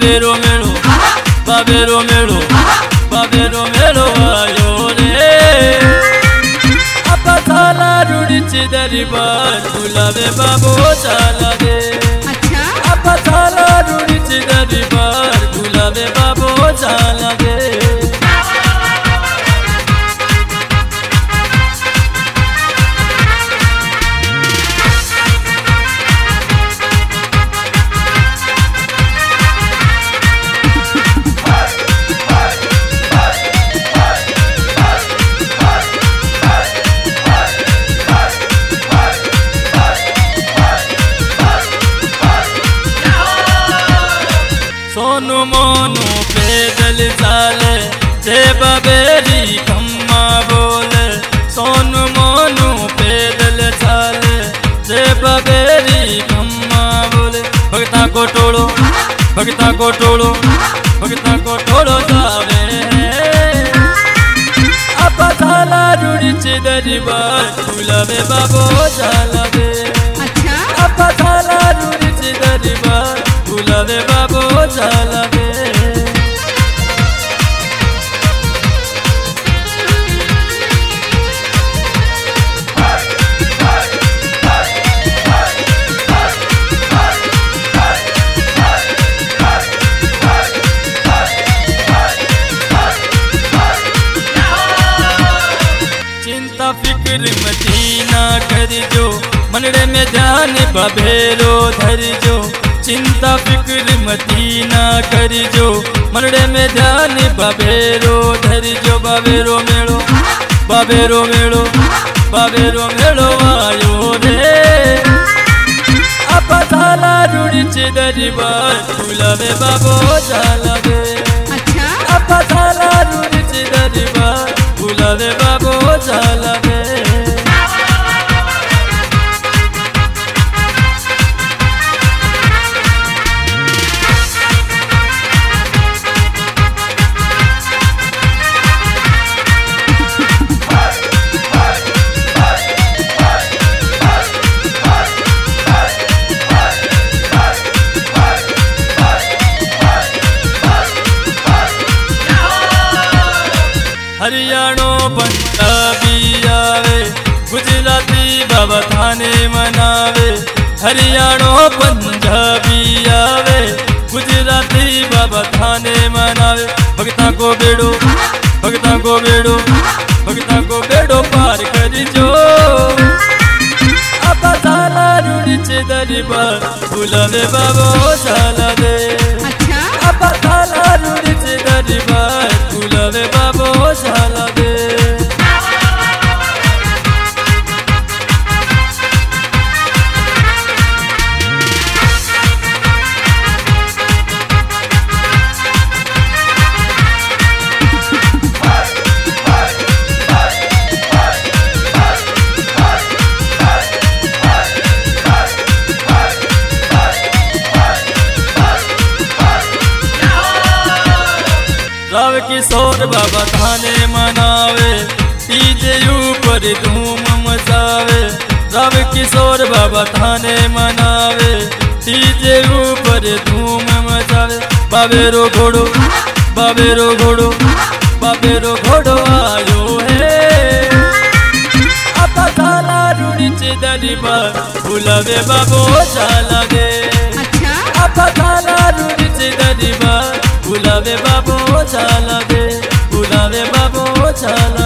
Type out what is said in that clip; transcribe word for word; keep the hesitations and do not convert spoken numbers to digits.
बाबेरो मेलो बाबेरो मेलो बाबेरो मेलो आयो रे अपा थाला रूढ़ी दरबार बुलावे बाबो चाला दे अपा थाला रूढ़ी दरबार बुलावे बाबो चाला दे सोनू मोनू पैदल चाले जे बबेरी खम्मा बोले सोनू मोनू पैदल चाले जे बबेरी खम्मा बोले भगता को टोलो भगता को टोलो भगता को टोलो जावे अपा थाला रूढ़ी दरबार बुलावे बाबो चाला दे अपा थाला रूढ़ी दरबार बुलावे बाबो चाला दे चिंता फिक्र मती ना कर जो मनड़े में ध्यान बभेरो धर जो चिंता फिक्र मती ना कर जो मनड़े में ध्यान बभेरो धर जो बाबेरो मेलो बाबेरो मेलो बाबेरो मेलो आयो रे अपा थाला रूढ़ी दरबार बुलावे बाबो चाला दे अपा थाला रूढ़ी दरबार बुलावे बाबो चाला दे हरियाणो पंजाबी आवे गुजराती बाबा थाने मनावे हरियाणो पंजाबी आवे गुजराती बाबा थाने मनावे भगता को बेड़ो भगता को बेड़ो भगता को बेड़ो पार कर जो अपा थाला रूढ़ी दरबार बुलावे बाबो चाला दे अपा थाला रूढ़ी दरबार बुलावे बाबो चाला दे राव किशोर बाबा थाने मनावे डीजे ऊपर धूम मचावे राव किशोर बाबा थाने मनावे डीजे ऊपर धूम मचावे बाबेरो घोड़ो बाबेरो घोड़ो बाबेरो घोड़ो आयो है अपा थाला रूढ़ी दरबार बुलावे बाबो चाला दे अपा थाला रूढ़ी दरबार बुलावे बाबो चाला दे बुलावे बाबो चाला